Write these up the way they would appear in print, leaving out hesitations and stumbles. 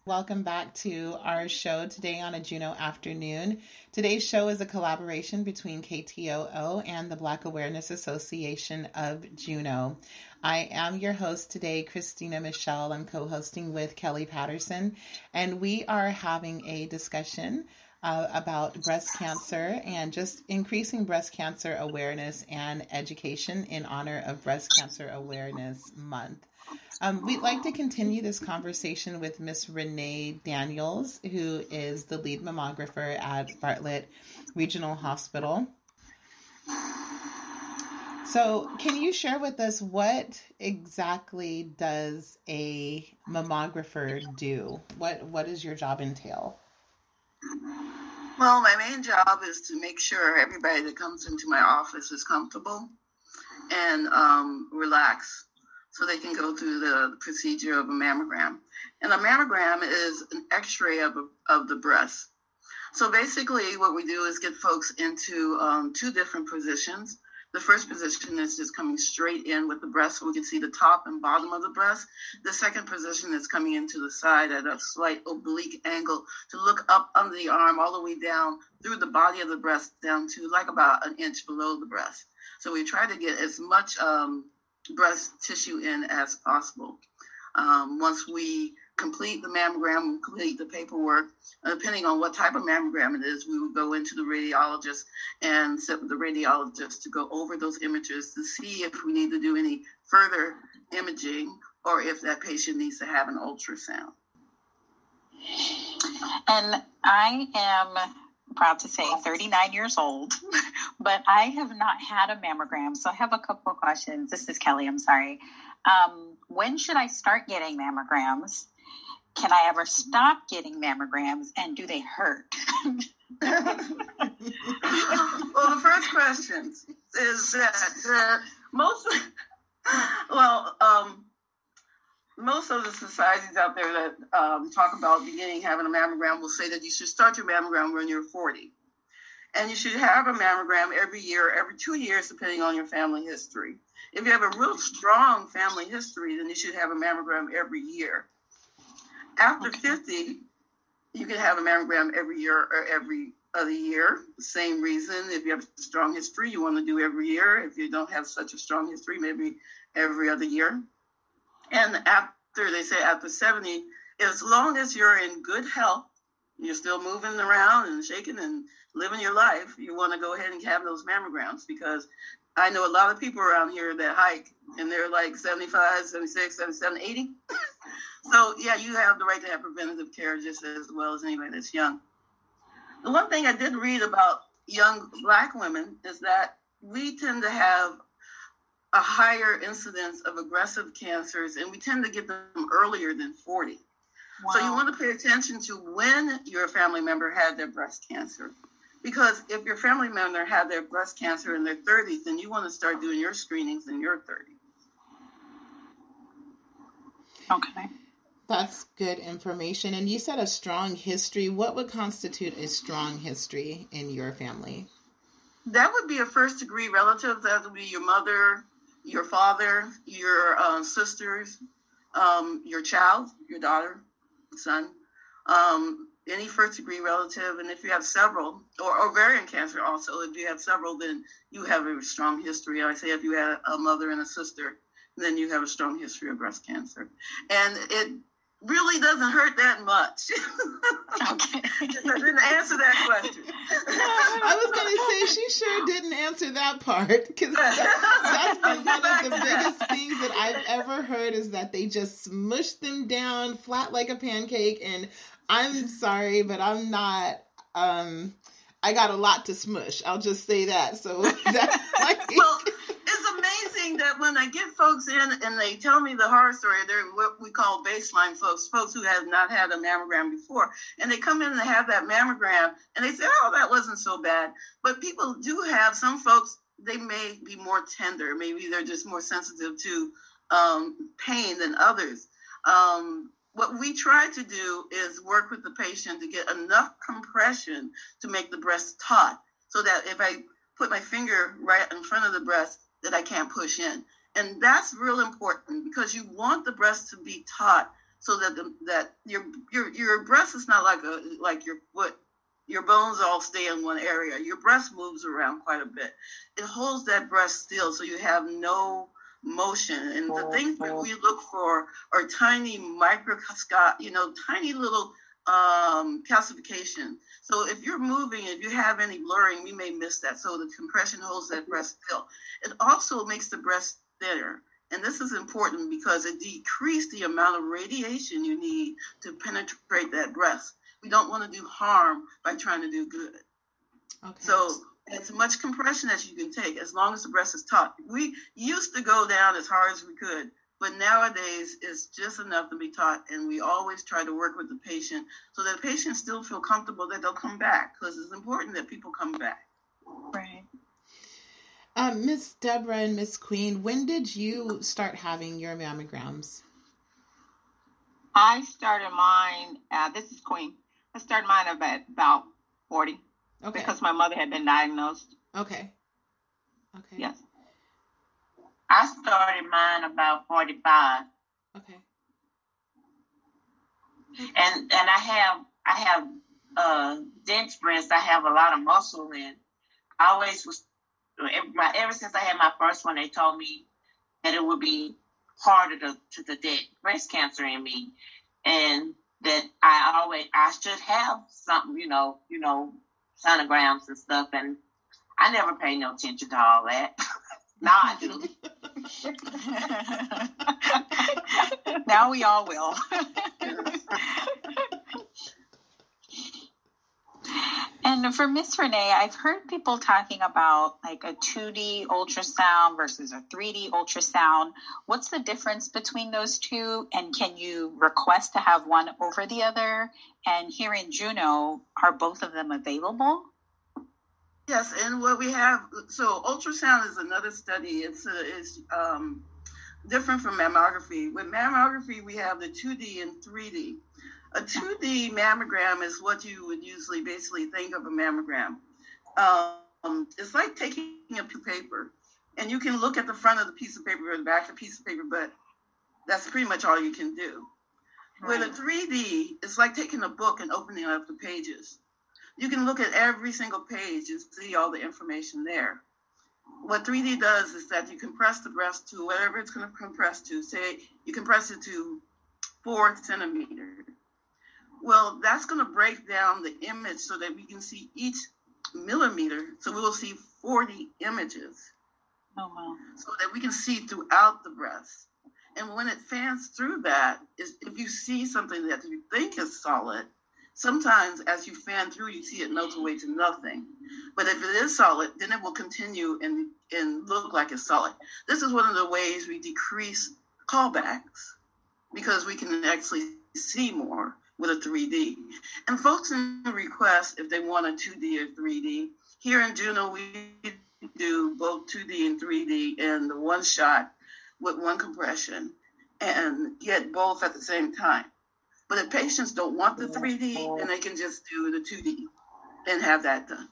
Welcome back to our show today on a Juno afternoon. Today's show is a collaboration between KTOO and the Black Awareness Association of Juno. I am your host today, Christina Michelle. I'm co-hosting with Kelly Patterson, and we are having a discussion about breast cancer and just increasing breast cancer awareness and education in honor of Breast Cancer Awareness Month. We'd like to continue this conversation with Miss Renee Daniels, who is the lead mammographer at Bartlett Regional Hospital. So can you share with us what exactly does a mammographer do? What does your job entail? Well, my main job is to make sure everybody that comes into my office is comfortable and relaxed, so they can go through the procedure of a mammogram. And a mammogram is an x-ray of the breast. So basically what we do is get folks into two different positions. The first position is just coming straight in with the breast, so we can see the top and bottom of the breast. The second position is coming into the side at a slight oblique angle to look up under the arm all the way down through the body of the breast down to like about an inch below the breast. So we try to get as much breast tissue in as possible. Once we complete the mammogram, complete the paperwork, depending on what type of mammogram it is, we would go into the radiologist and sit with the radiologist to go over those images to see if we need to do any further imaging or if that patient needs to have an ultrasound. And I am proud to say 39 years old, but I have not had a mammogram. So I have a couple of questions. This is Kelly. I'm sorry. When should I start getting mammograms? Can I ever stop getting mammograms, and do they hurt? Well, the first question is that most of the societies out there that talk about having a mammogram will say that you should start your mammogram when you're 40. And you should have a mammogram every year, every 2 years, depending on your family history. If you have a real strong family history, then you should have a mammogram every year. After 50, you can have a mammogram every year or every other year. Same reason. If you have a strong history, you want to do every year. If you don't have such a strong history, maybe every other year. And after 70, as long as you're in good health, you're still moving around and shaking and living your life, you want to go ahead and have those mammograms, because I know a lot of people around here that hike and they're like 75, 76, 77, 80. So yeah, you have the right to have preventative care just as well as anybody that's young. The one thing I did read about young Black women is that we tend to have a higher incidence of aggressive cancers, and we tend to get them earlier than 40. Wow. So you want to pay attention to when your family member had their breast cancer. Because if your family member had their breast cancer in their 30s, then you want to start doing your screenings in your 30s. Okay. That's good information. And you said a strong history. What would constitute a strong history in your family? That would be a first degree relative. That would be your mother, your father, your sisters, your child, your daughter, son, any first degree relative. And if you have several, or ovarian cancer also, if you have several, then you have a strong history. I say if you had a mother and a sister, then you have a strong history of breast cancer. And it really doesn't hurt that much. Okay. I didn't answer that question. I was going to say, she sure didn't answer that part, because that's been one of the biggest things that I've ever heard, is that they just smush them down flat like a pancake. And I'm sorry, but I'm not, I got a lot to smush. I'll just say that. So that's like... Well, it's amazing that when I get folks in and they tell me the horror story, they're what we call baseline folks who have not had a mammogram before. And they come in and they have that mammogram and they say, oh, that wasn't so bad. But people do have some folks, they may be more tender. Maybe they're just more sensitive to pain than others. What we try to do is work with the patient to get enough compression to make the breast taut, so that if I put my finger right in front of the breast, that I can't push in. And that's real important, because you want the breast to be taut so that that your breast is not like your foot. Your bones all stay in one area. Your breast moves around quite a bit. It holds that breast still, so you have no motion. And the things that we look for are tiny tiny little calcification. So if you're moving, if you have any blurring, we may miss that. So the compression holds that breast still. It also makes the breast thinner. And this is important because it decreases the amount of radiation you need to penetrate that breast. We don't want to do harm by trying to do good. Okay. So as much compression as you can take, as long as the breast is taut. We used to go down as hard as we could, but nowadays it's just enough to be taut, and we always try to work with the patient so that the patient still feel comfortable that they'll come back, because it's important that people come back. Right. Miss Deborah and Miss Queen, when did you start having your mammograms? I started mine, this is Queen. I started mine about 40. Okay. Because my mother had been diagnosed. Okay. Yes. I started mine about 45. Okay. And I have dense breasts. I have a lot of muscle, and I always was ever since I had my first one, they told me that it would be harder to detect breast cancer in me, and that I should have something, sonograms and stuff, and I never paid no attention to all that. Now I do. Now we all will. And for Miss Renee, I've heard people talking about like a 2D ultrasound versus a 3D ultrasound. What's the difference between those two? And can you request to have one over the other? And here in Juneau, are both of them available? Yes, and what we have, so ultrasound is another study. It's different from mammography. With mammography, we have the 2D and 3D. A 2D mammogram is what you would usually basically think of a mammogram. It's like taking a piece of paper, and you can look at the front of the piece of paper or the back of the piece of paper, but that's pretty much all you can do. Right. With a 3D, it's like taking a book and opening up the pages. You can look at every single page and see all the information there. What 3D does is that you compress the breast to whatever it's going to compress to. Say you compress it to 4 centimeters. Well, that's going to break down the image so that we can see each millimeter. So we will see 40 images. Oh, wow. So that we can see throughout the breast. And when it fans through that, if you see something that you think is solid, sometimes as you fan through, you see it melt away to nothing. But if it is solid, then it will continue and look like it's solid. This is one of the ways we decrease callbacks, because we can actually see more with a 3D. And folks can request if they want a 2D or 3D. Here in Juneau, we do both 2D and 3D in the one shot with one compression and get both at the same time. But if patients don't want the 3D, then they can just do the 2D and have that done.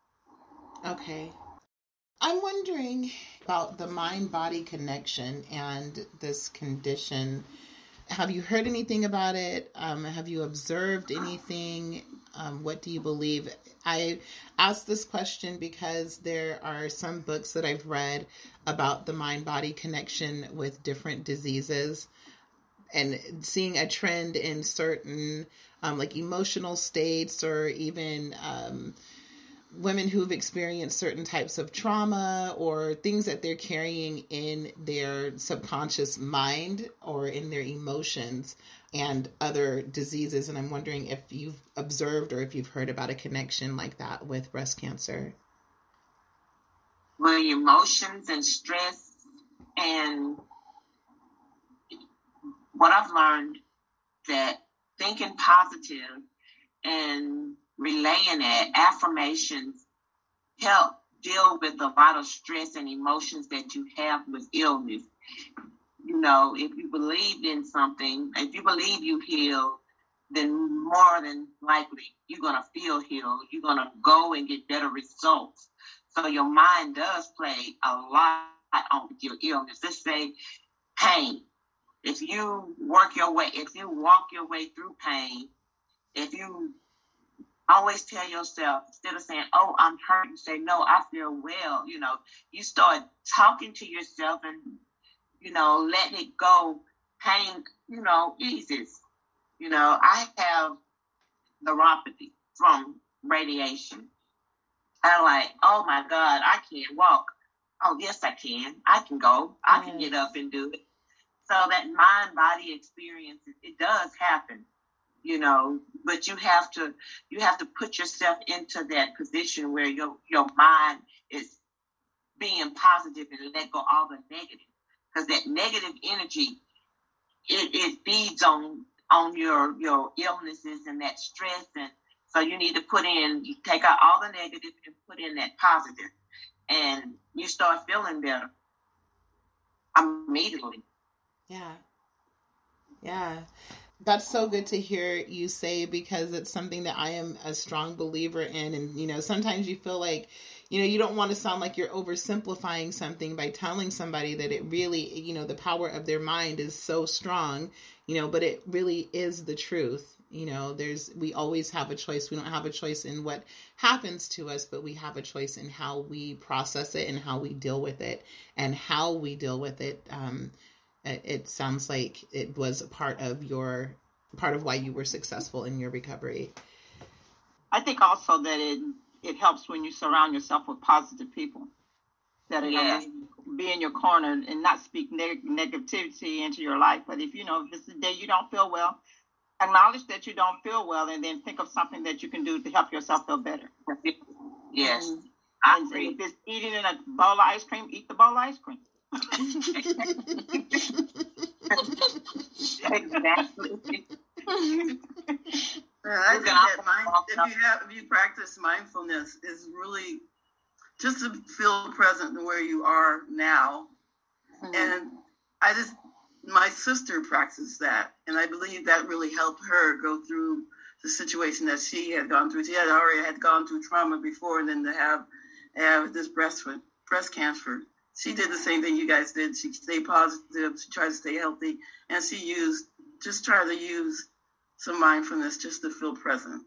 Okay. I'm wondering about the mind-body connection and this condition. Have you heard anything about it? Have you observed anything? What do you believe? I asked this question because there are some books that I've read about the mind-body connection with different diseases, and seeing a trend in certain like emotional states, or even women who've experienced certain types of trauma or things that they're carrying in their subconscious mind or in their emotions, and other diseases. And I'm wondering if you've observed or if you've heard about a connection like that with breast cancer. Well, emotions and stress, and what I've learned, that thinking positive and relaying it, affirmations, help deal with a lot of stress and emotions that you have with illness. If you believe in something, if you believe you heal, then more than likely you're going to feel healed. You're going to go and get better results. So your mind does play a lot on your illness. Let's say pain. if you walk your way through pain, if you always tell yourself, instead of saying, oh, I'm hurt, you say, no, I feel well. You start talking to yourself and, letting it go. Pain, eases. I have neuropathy from radiation. I'm like, oh my God, I can't walk. Oh, yes, I can. I can go. I can get up and do it. So that mind-body experience, it does happen. But you have to put yourself into that position where your mind is being positive and let go all the negative, because that negative energy, it feeds on your illnesses and that stress, and so you need to you take out all the negative and put in that positive, and you start feeling better immediately. Yeah. That's so good to hear you say, because it's something that I am a strong believer in. And, sometimes you feel like, you don't want to sound like you're oversimplifying something by telling somebody that it really, the power of their mind is so strong, but it really is the truth. We always have a choice. We don't have a choice in what happens to us, but we have a choice in how we process it and how we deal with it, and how we deal with it. It sounds like it was a part of why you were successful in your recovery. I think also that it helps when you surround yourself with positive people that are be in your corner and not speak negativity into your life. But if it's a day you don't feel well, acknowledge that you don't feel well, and then think of something that you can do to help yourself feel better. Yes. And if it's eating in a bowl of ice cream, eat the bowl of ice cream. Exactly. I think that if you practice mindfulness, is really just to feel present in where you are now. Mm-hmm. And my sister practiced that, and I believe that really helped her go through the situation that she had gone through. She had already gone through trauma before, and then to have this breast cancer. She did the same thing you guys did. She stayed positive. She tried to stay healthy, and she tried to use some mindfulness just to feel present.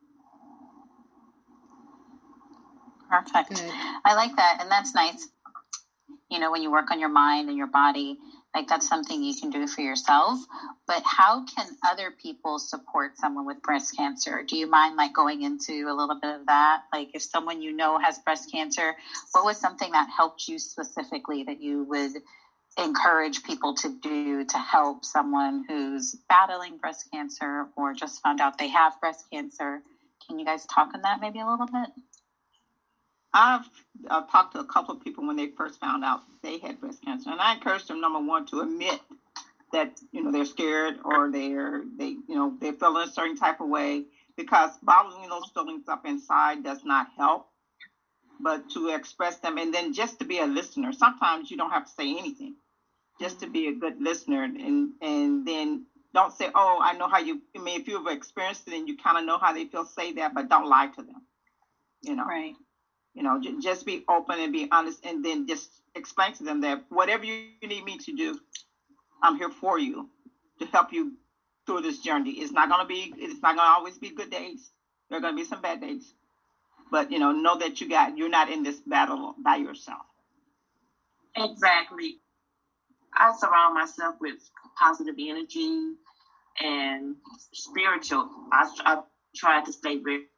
Perfect. Good. I like that, and that's nice. When you work on your mind and your body, like that's something you can do for yourself. But how can other people support someone with breast cancer? Do you mind going into a little bit of that? Like if someone has breast cancer, what was something that helped you specifically that you would encourage people to do to help someone who's battling breast cancer or just found out they have breast cancer? Can you guys talk on that maybe a little bit? I've talked to a couple of people when they first found out they had breast cancer, and I encouraged them, number one, to admit that they're scared or they feel in a certain type of way, because bottling those feelings up inside does not help. But to express them, and then just to be a listener. Sometimes you don't have to say anything, just to be a good listener, and then don't say, "Oh, I know how you." I mean, if you've experienced it and you kind of know how they feel, say that, but don't lie to them. Right. Just be open and be honest, and then just explain to them that whatever you need me to do, I'm here for you to help you through this journey. It's not going to always be good days. There are going to be some bad days, but know that you're not in this battle by yourself. Exactly. I surround myself with positive energy and spiritual. I try to stay very,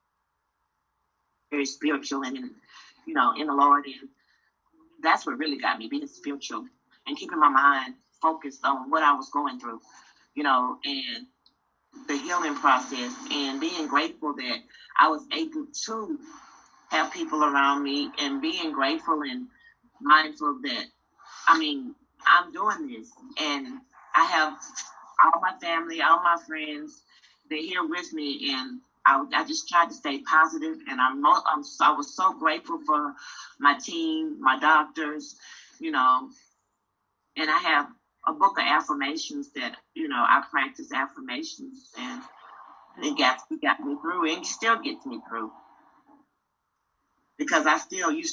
very spiritual and in the Lord, and that's what really got me, being spiritual and keeping my mind focused on what I was going through, and the healing process, and being grateful that I was able to have people around me, and being grateful and mindful that, I'm doing this, and I have all my family, all my friends, they're here with me, and I just tried to stay positive, and I was so grateful for my team, my doctors, and I have a book of affirmations that, I practice affirmations, and it got me through, and it still gets me through. Because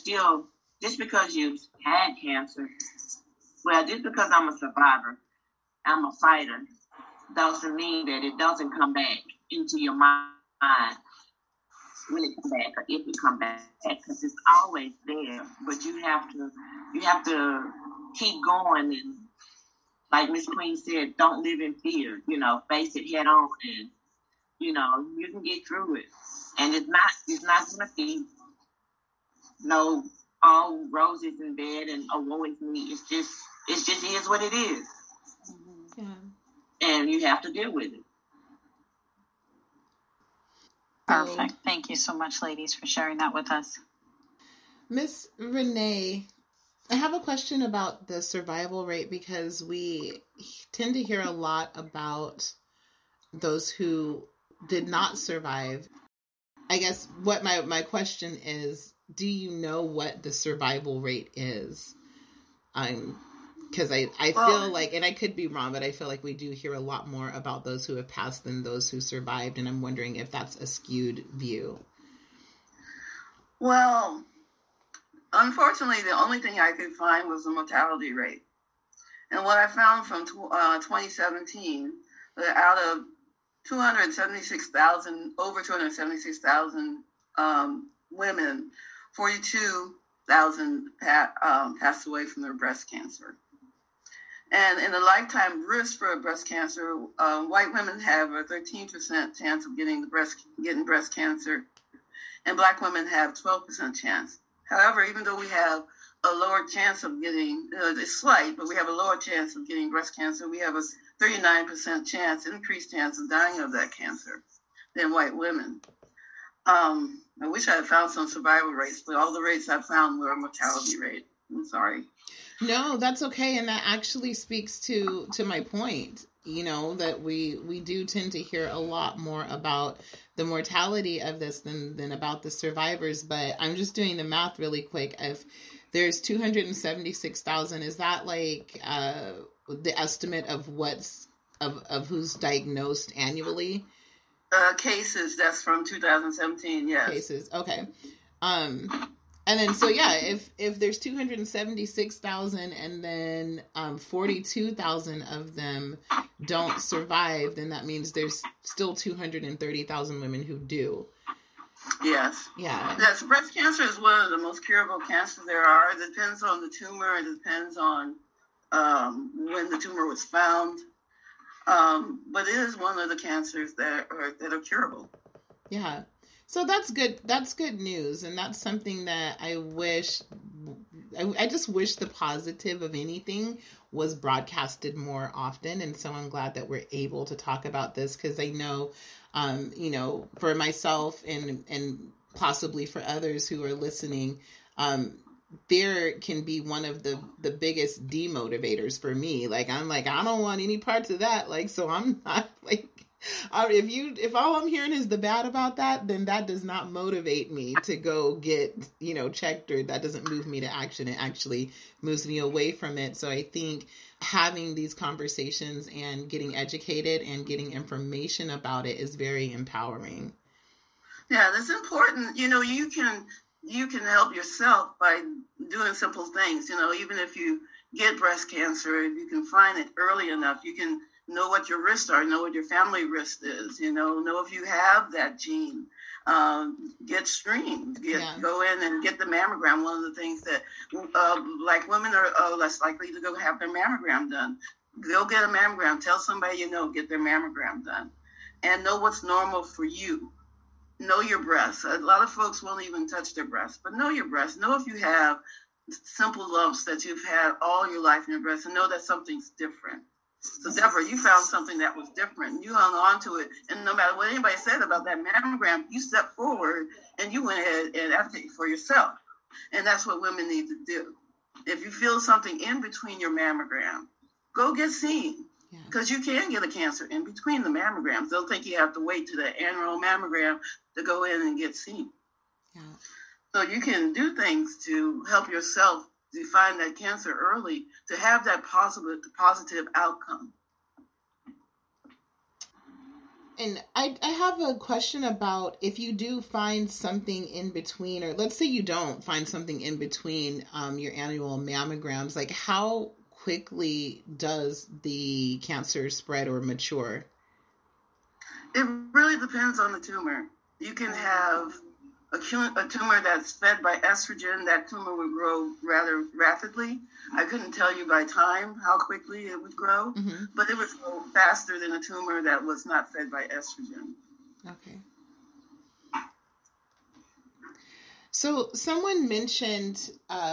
just because you've had cancer, just because I'm a survivor, I'm a fighter, doesn't mean that it doesn't come back into your mind when it comes back, or if it comes back, because it's always there. But you have to keep going, and like Miss Queen said, don't live in fear. Face it head on, and you can get through it. And it's not gonna be no all roses in bed and woe is me. It just is what it is. Yeah. And you have to deal with it. Perfect. Thank you so much, ladies, for sharing that with us. Miss Renee, I have a question about the survival rate, because we tend to hear a lot about those who did not survive. I guess what my question is, do you know what the survival rate is? Because I feel like, and I could be wrong, but I feel like we do hear a lot more about those who have passed than those who survived, and I'm wondering if that's a skewed view. Well, unfortunately, the only thing I could find was the mortality rate. And what I found from 2017, that out of over 276,000 women, 42,000 passed away from their breast cancer. And in the lifetime risk for breast cancer, white women have a 13% chance of getting breast cancer, and Black women have 12% chance. However, even though we have a lower chance of getting, it's slight, but we have a lower chance of getting breast cancer, we have a 39% increased chance of dying of that cancer than white women. I wish I had found some survival rates, but all the rates I found were a mortality rate. I'm sorry. No, that's okay. And that actually speaks to my point, that we do tend to hear a lot more about the mortality of this than about the survivors. But I'm just doing the math really quick. If there's 276,000, is that like the estimate of of who's diagnosed annually? Cases, that's from 2017, yes. Cases, okay. And then, so yeah, if there's 276,000 and then 42,000 of them don't survive, then that means there's still 230,000 women who do. Yes. Yeah. Yes, breast cancer is one of the most curable cancers there are. It depends on the tumor. It depends on when the tumor was found. But it is one of the cancers that are curable. Yeah. So that's good. That's good news. And that's something that I just wish the positive of anything was broadcasted more often. And so I'm glad that we're able to talk about this, because I know, for myself and possibly for others who are listening, fear can be one of the biggest demotivators for me. Like, I'm like, I don't want any parts of that. Like, so I'm not like, if all I'm hearing is the bad about that, then that does not motivate me to go get, checked, or that doesn't move me to action. It actually moves me away from it. So I think having these conversations and getting educated and getting information about it is very empowering. Yeah, that's important. You can help yourself by doing simple things. Even if you get breast cancer, if you can find it early enough, you can know what your risks are, know what your family risk is, know if you have that gene. Get screened, go in and get the mammogram. One of the things that Black women are less likely to go have their mammogram done. Go get a mammogram. Tell somebody get their mammogram done. And know what's normal for you. Know your breasts. A lot of folks won't even touch their breasts, but know your breasts. Know if you have simple lumps that you've had all your life in your breasts, and know that something's different. So Deborah, you found something that was different. You hung on to it. And no matter what anybody said about that mammogram, you stepped forward and you went ahead and advocated for yourself. And that's what women need to do. If you feel something in between your mammogram, go get seen. Because you can get a cancer in between the mammograms. They'll think you have to wait to the annual mammogram to go in and get seen. Yeah. So you can do things to help yourself to find that cancer early, to have that positive outcome. And I have a question about, if you do find something in between, or let's say you don't find something in between your annual mammograms, like how quickly does the cancer spread or mature? It really depends on the tumor. You can have a tumor that's fed by estrogen. That tumor would grow rather rapidly. I couldn't tell you by time how quickly it would grow, but it would grow faster than a tumor that was not fed by estrogen. Okay. So someone mentioned,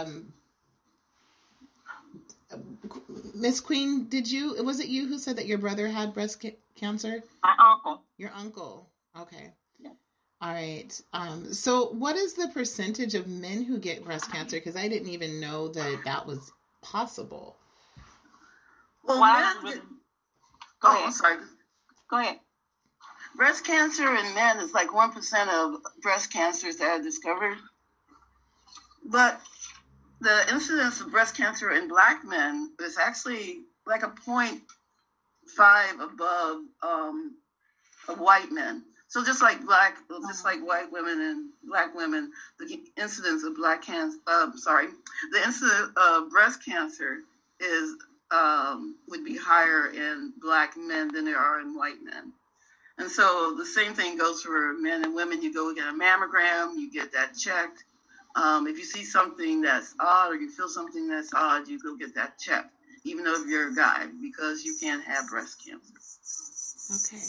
Miss Queen, was it you who said that your brother had breast cancer? My uncle. Your uncle. Okay. Yeah. All right. So what is the percentage of men who get breast cancer? Because I didn't even know that was possible. Well, Go ahead. I'm sorry. Go ahead. Breast cancer in men is like 1% of breast cancers that are discovered. But the incidence of breast cancer in Black men is actually like a 0.5 above of white men. So just like white women and Black women, the incidence of the incidence of breast cancer is would be higher in Black men than there are in white men. And so the same thing goes for men and women. You go get a mammogram, you get that checked. If you see something that's odd or you feel something that's odd, you go get that checked, even though if you're a guy, because you can't have breast cancer. Okay.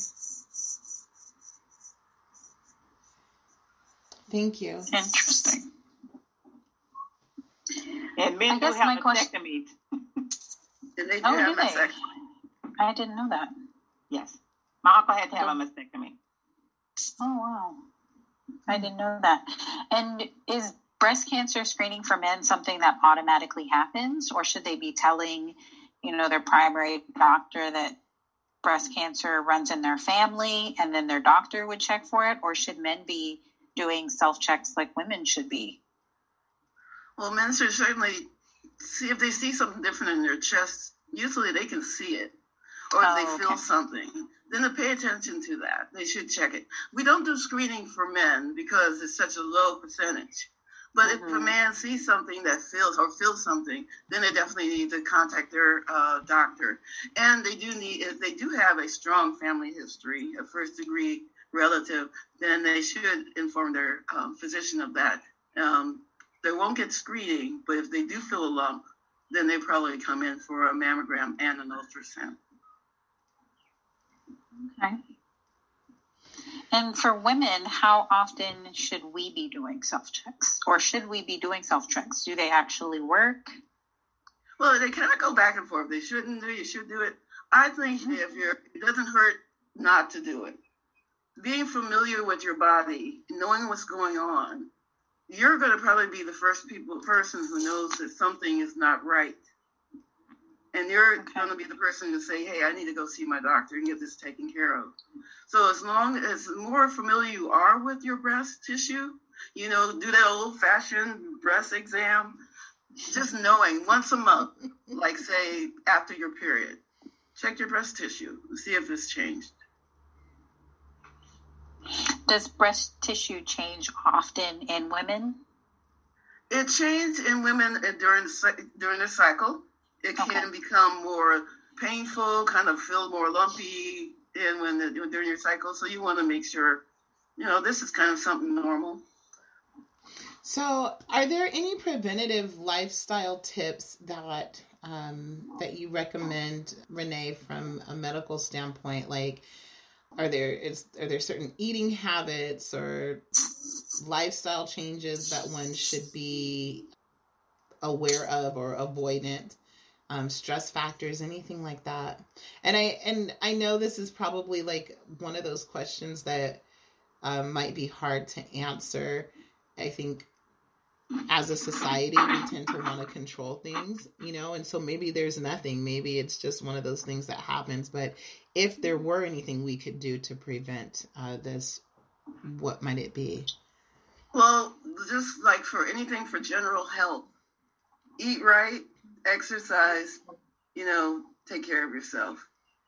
Thank you. Interesting. And men do have mastectomies. And they do have mastectomy. I didn't know that. Yes. My uncle had to have a mastectomy. Oh, wow. I didn't know that. And is breast cancer screening for men something that automatically happens, or should they be telling, their primary doctor that breast cancer runs in their family and then their doctor would check for it, or should men be doing self-checks like women should be? Well, men should certainly see if they see something different in their chest. Usually they can see it, or if they feel something. Then to pay attention to that. They should check it. We don't do screening for men because it's such a low percentage. But if a man sees something that feels something, then they definitely need to contact their doctor. And they if they do have a strong family history, a first degree relative, then they should inform their physician of that. They won't get screening, but if they do feel a lump, then they probably come in for a mammogram and an ultrasound. Okay. And for women, how often should we be doing self-checks? Or should we be doing self-checks? Do they actually work? Well, they kind of go back and forth. They shouldn't do it. You should do it. I think it doesn't hurt not to do it. Being familiar with your body, knowing what's going on, you're going to probably be the first person who knows that something is not right. And you're going to be the person to say, hey, I need to go see my doctor and get this taken care of. So as long as the more familiar you are with your breast tissue, do that old-fashioned breast exam, just knowing once a month, like say after your period, check your breast tissue and see if it's changed. Does breast tissue change often in women? It changes in women during their cycle. It can become more painful, kind of feel more lumpy during your cycle. So you want to make sure, this is kind of something normal. So are there any preventative lifestyle tips that you recommend, Renee, from a medical standpoint? Like, are there certain eating habits or lifestyle changes that one should be aware of or avoidant? Stress factors, anything like that. And I know this is probably like one of those questions that might be hard to answer. I think as a society, we tend to want to control things, and so maybe there's nothing. Maybe it's just one of those things that happens. But if there were anything we could do to prevent this, what might it be? Well, just like for anything for general health, eat right, exercise, take care of yourself.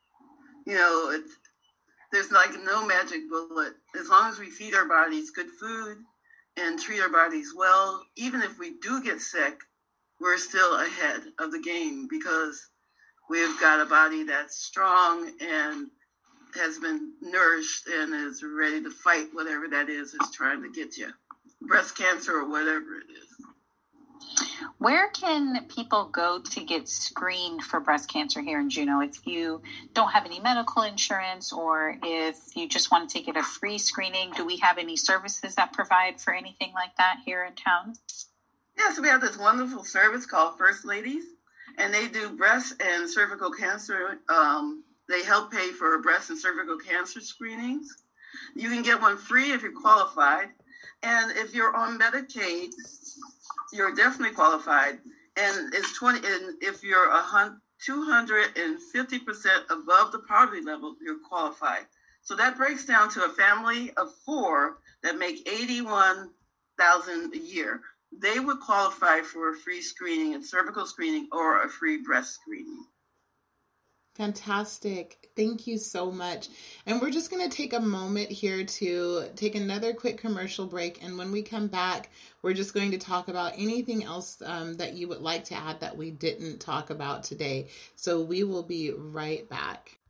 There's like no magic bullet. As long as we feed our bodies good food and treat our bodies well, even if we do get sick, we're still ahead of the game because we've got a body that's strong and has been nourished and is ready to fight whatever that is trying to get you. Breast cancer or whatever it is. Where can people go to get screened for breast cancer here in Juneau if you don't have any medical insurance or if you just wanted to get a free screening? Do we have any services that provide for anything like that here in town? Yes, we have this wonderful service called First Ladies, and they do breast and cervical cancer. They help pay for breast and cervical cancer screenings. You can get one free if you're qualified. And if you're on Medicaid, you're definitely qualified. And it's 20. And if you're 250% above the poverty level, you're qualified. So that breaks down to a family of 4 that make $81,000 a year. They would qualify for a free screening, a cervical screening, or a free breast screening. Fantastic. Thank you so much. And we're just going to take a moment here to take another quick commercial break. And when we come back, we're just going to talk about anything else that you would like to add that we didn't talk about today. So we will be right back.